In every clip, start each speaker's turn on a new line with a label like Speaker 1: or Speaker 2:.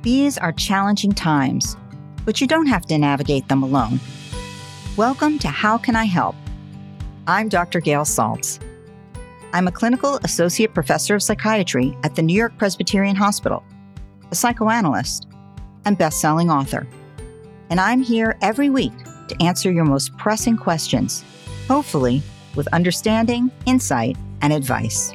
Speaker 1: These are challenging times, but you don't have to navigate them alone. Welcome to How Can I Help? I'm Dr. Gail Saltz. I'm a clinical associate professor of psychiatry at the New York Presbyterian Hospital, a psychoanalyst, and best-selling author. And I'm here every week to answer your most pressing questions, hopefully with understanding, insight, and advice.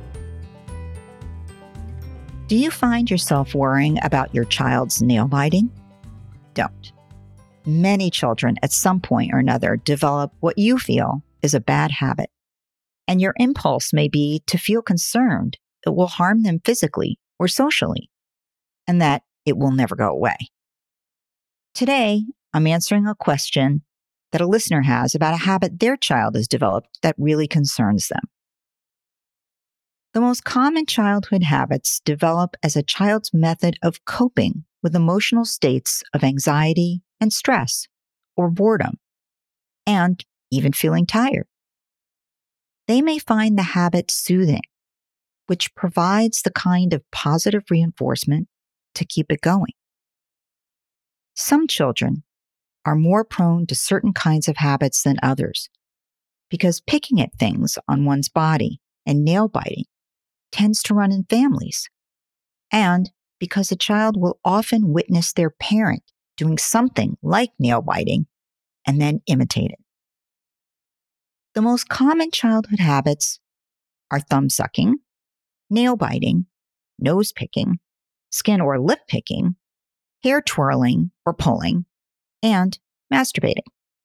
Speaker 1: Do you find yourself worrying about your child's nail biting? Don't. Many children at some point or another develop what you feel is a bad habit, and your impulse may be to feel concerned it will harm them physically or socially, and that it will never go away. Today, I'm answering a question that a listener has about a habit their child has developed that really concerns them. The most common childhood habits develop as a child's method of coping with emotional states of anxiety and stress, or boredom, and even feeling tired. They may find the habit soothing, which provides the kind of positive reinforcement to keep it going. Some children are more prone to certain kinds of habits than others because picking at things on one's body and nail biting tends to run in families, and because a child will often witness their parent doing something like nail biting and then imitate it. The most common childhood habits are thumb sucking, nail biting, nose picking, skin or lip picking, hair twirling or pulling, and masturbating.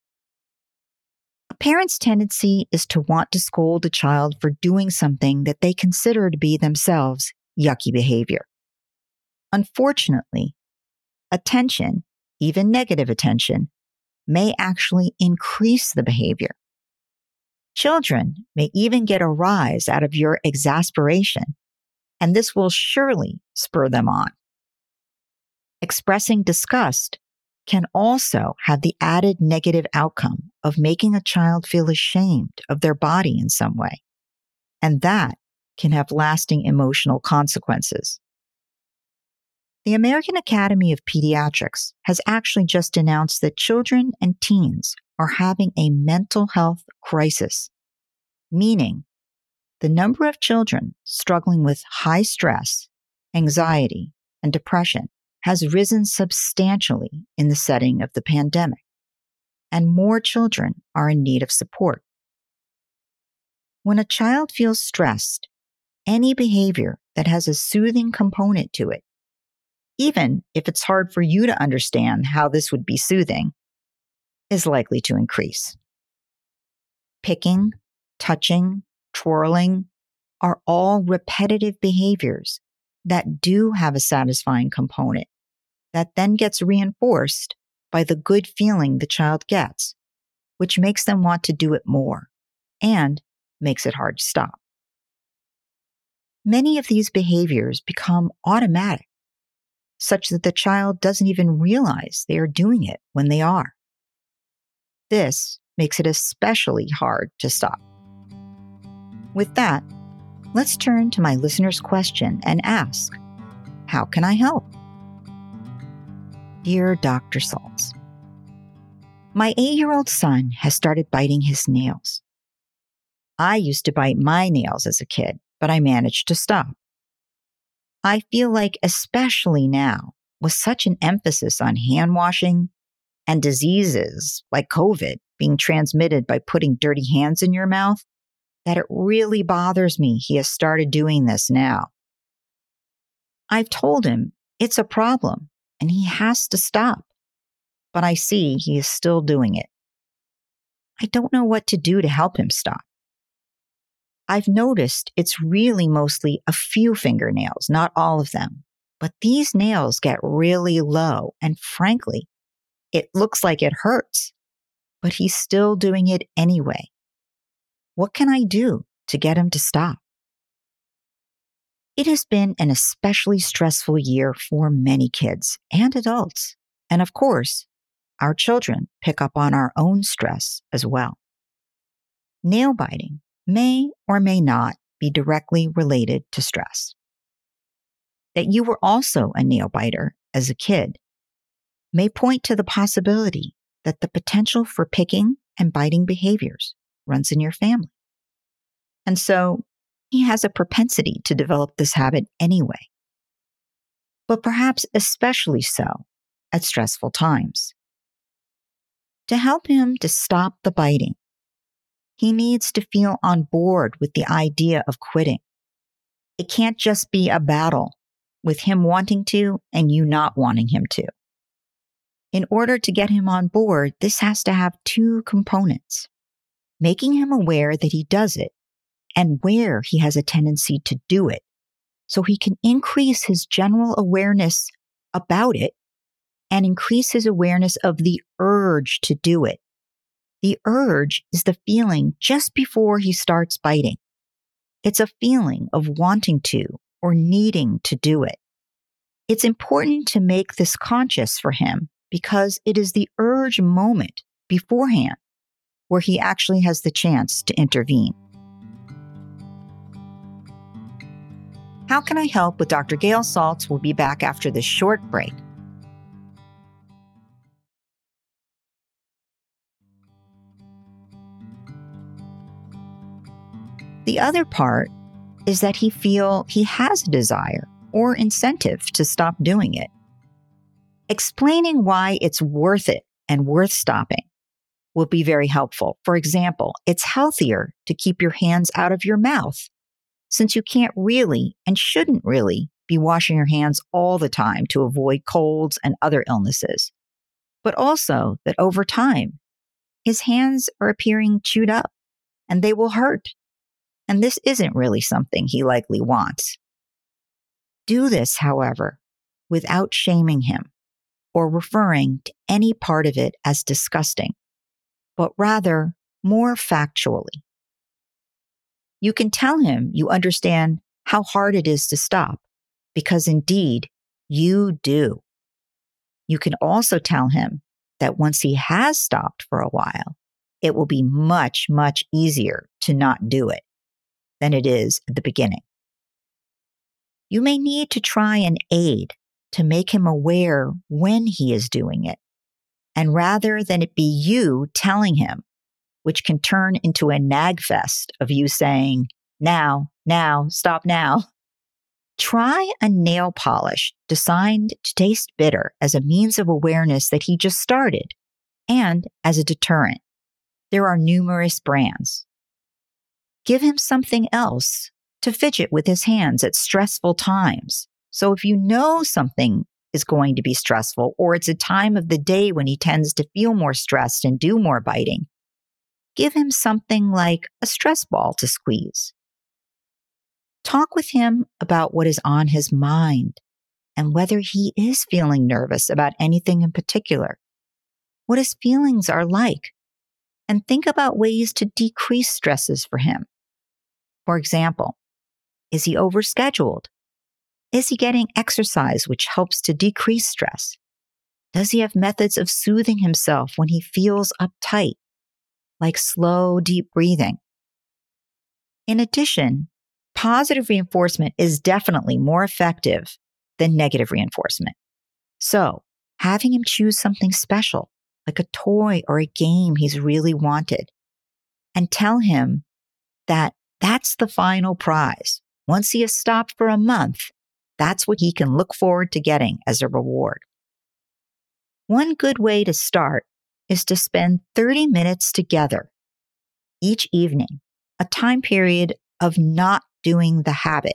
Speaker 1: A parent's tendency is to want to scold a child for doing something that they consider to be themselves yucky behavior. Unfortunately, attention, even negative attention, may actually increase the behavior. Children may even get a rise out of your exasperation, and this will surely spur them on. Expressing disgust can also have the added negative outcome of making a child feel ashamed of their body in some way, and that can have lasting emotional consequences. The American Academy of Pediatrics has actually just announced that children and teens are having a mental health crisis, meaning the number of children struggling with high stress, anxiety, and depression has risen substantially in the setting of the pandemic, and more children are in need of support. When a child feels stressed, any behavior that has a soothing component to it, even if it's hard for you to understand how this would be soothing, is likely to increase. Picking, touching, twirling are all repetitive behaviors that do have a satisfying component that then gets reinforced by the good feeling the child gets, which makes them want to do it more and makes it hard to stop. Many of these behaviors become automatic, such that the child doesn't even realize they are doing it when they are. This makes it especially hard to stop. With that, let's turn to my listener's question and ask, how can I help? Dear Dr. Saltz, my 8-year-old son has started biting his nails. I used to bite my nails as a kid, but I managed to stop. I feel like, especially now, with such an emphasis on hand washing and diseases like COVID being transmitted by putting dirty hands in your mouth, that it really bothers me he has started doing this now. I've told him it's a problem and he has to stop, but I see he is still doing it. I don't know what to do to help him stop. I've noticed it's really mostly a few fingernails, not all of them, but these nails get really low and frankly, it looks like it hurts, but he's still doing it anyway. What can I do to get him to stop? It has been an especially stressful year for many kids and adults. And of course, our children pick up on our own stress as well. Nail biting may or may not be directly related to stress. that you were also a nail biter as a kid may point to the possibility that the potential for picking and biting behaviors runs in your family. And so he has a propensity to develop this habit anyway, but perhaps especially so at stressful times. To help him to stop the biting, he needs to feel on board with the idea of quitting. It can't just be a battle with him wanting to and you not wanting him to. In order to get him on board, this has to have two components: making him aware that he does it and where he has a tendency to do it, so he can increase his general awareness about it and increase his awareness of the urge to do it. The urge is the feeling just before he starts biting. It's a feeling of wanting to or needing to do it. It's important to make this conscious for him because it is the urge moment beforehand where he actually has the chance to intervene. How Can I Help with Dr. Gail Saltz will be back after this short break. The other part is that he has a desire or incentive to stop doing it. Explaining why it's worth it and worth stopping will be very helpful. For example, it's healthier to keep your hands out of your mouth, since you can't really and shouldn't really be washing your hands all the time to avoid colds and other illnesses. But also that over time, his hands are appearing chewed up and they will hurt. And this isn't really something he likely wants. Do this, however, without shaming him or referring to any part of it as disgusting, but rather more factually. You can tell him you understand how hard it is to stop, because indeed you do. You can also tell him that once he has stopped for a while, it will be much, much easier to not do it than it is at the beginning. You may need to try an aid to make him aware when he is doing it. And rather than it be you telling him, which can turn into a nag fest of you saying, now, stop now, try a nail polish designed to taste bitter as a means of awareness that he just started and as a deterrent. There are numerous brands. Give him something else to fidget with his hands at stressful times. So if you know something is going to be stressful, or it's a time of the day when he tends to feel more stressed and do more biting, give him something like a stress ball to squeeze. Talk with him about what is on his mind and whether he is feeling nervous about anything in particular, what his feelings are like, and think about ways to decrease stresses for him. For example, is he overscheduled? Is he getting exercise which helps to decrease stress? Does he have methods of soothing himself when he feels uptight, like slow, deep breathing? In addition, positive reinforcement is definitely more effective than negative reinforcement. So, having him choose something special, like a toy or a game he's really wanted, and tell him that that's the final prize. Once he has stopped for a month, that's what he can look forward to getting as a reward. One good way to start is to spend 30 minutes together each evening, a time period of not doing the habit.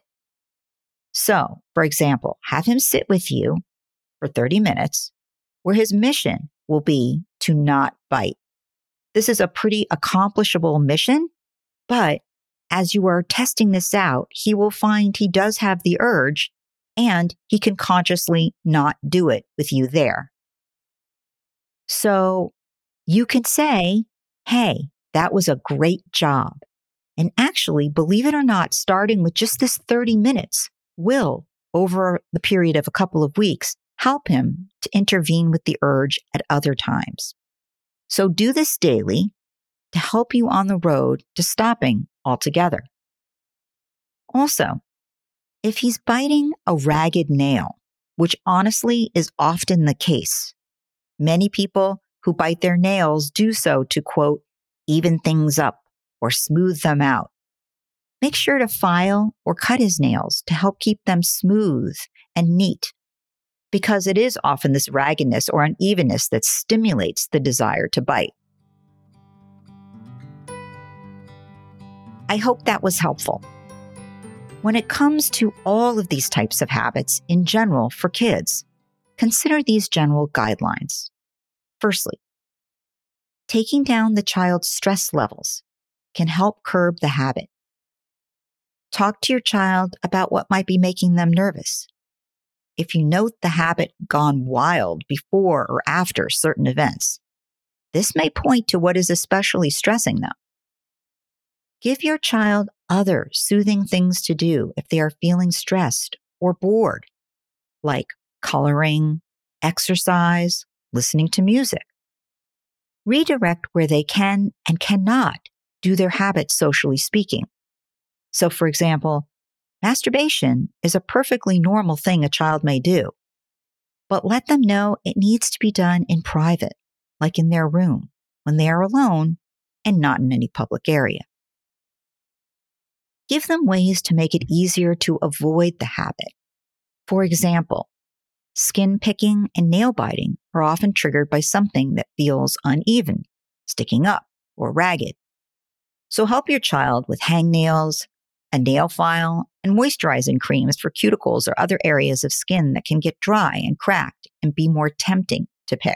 Speaker 1: So, for example, have him sit with you for 30 minutes where his mission will be to not bite. This is a pretty accomplishable mission, but as you are testing this out, he will find he does have the urge and he can consciously not do it with you there. So you can say, hey, that was a great job. And actually, believe it or not, starting with just this 30 minutes will, over the period of a couple of weeks, help him to intervene with the urge at other times. So do this daily to help you on the road to stopping altogether. Also, If he's biting a ragged nail, which honestly is often the case, many people who bite their nails do so to, quote, even things up or smooth them out. Make sure to file or cut his nails to help keep them smooth and neat, because it is often this raggedness or unevenness that stimulates the desire to bite. I hope that was helpful. When it comes to all of these types of habits in general for kids, consider these general guidelines. Firstly, taking down the child's stress levels can help curb the habit. Talk to your child about what might be making them nervous. If you note the habit gone wild before or after certain events, this may point to what is especially stressing them. Give your child other soothing things to do if they are feeling stressed or bored, like coloring, exercise, listening to music. Redirect where they can and cannot do their habits socially speaking. So, for example, masturbation is a perfectly normal thing a child may do, but let them know it needs to be done in private, like in their room, when they are alone and not in any public area. Give them ways to make it easier to avoid the habit. For example, skin picking and nail biting are often triggered by something that feels uneven, sticking up, or ragged. So help your child with hangnails, a nail file, and moisturizing creams for cuticles or other areas of skin that can get dry and cracked and be more tempting to pick.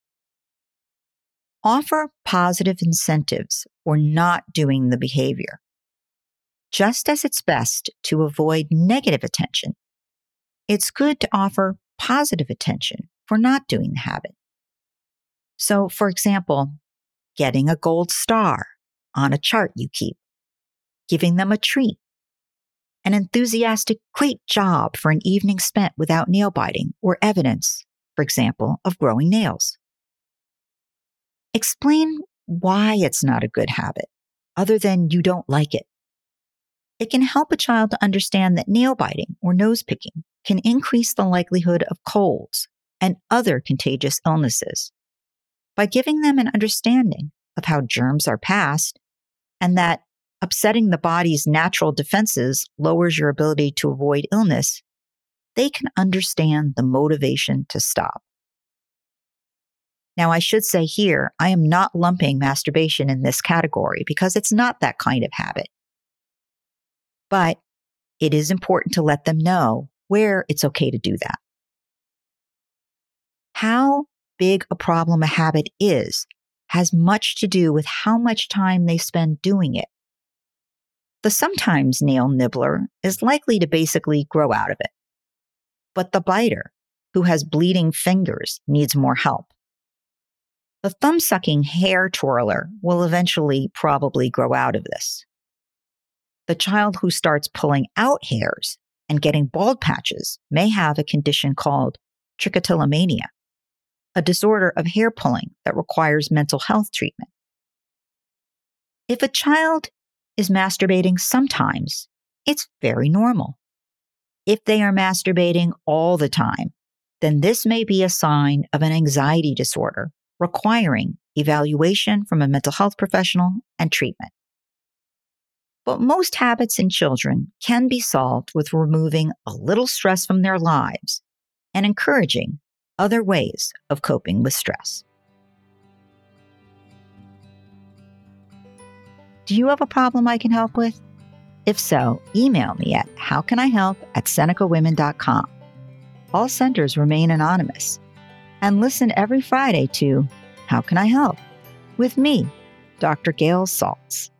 Speaker 1: Offer positive incentives for not doing the behavior. Just as it's best to avoid negative attention, it's good to offer positive attention for not doing the habit. So, for example, getting a gold star on a chart you keep, giving them a treat, an enthusiastic great job for an evening spent without nail biting or evidence, for example, of growing nails. Explain why it's not a good habit, other than you don't like it. It can help a child to understand that nail biting or nose picking can increase the likelihood of colds and other contagious illnesses. By giving them an understanding of how germs are passed and that upsetting the body's natural defenses lowers your ability to avoid illness, they can understand the motivation to stop. Now, I should say here, I am not lumping masturbation in this category because it's not that kind of habit. But it is important to let them know where it's okay to do that. How big a problem a habit is has much to do with how much time they spend doing it. The sometimes nail nibbler is likely to basically grow out of it. But the biter, who has bleeding fingers, needs more help. The thumb-sucking hair twirler will eventually probably grow out of this. The child who starts pulling out hairs and getting bald patches may have a condition called trichotillomania, a disorder of hair pulling that requires mental health treatment. If a child is masturbating sometimes, it's very normal. If they are masturbating all the time, then this may be a sign of an anxiety disorder requiring evaluation from a mental health professional and treatment. But most habits in children can be solved with removing a little stress from their lives and encouraging other ways of coping with stress. Do you have a problem I can help with? If so, email me at howcanihelp@senecawomen.com. All senders remain anonymous. And listen every Friday to How Can I Help? With me, Dr. Gail Saltz.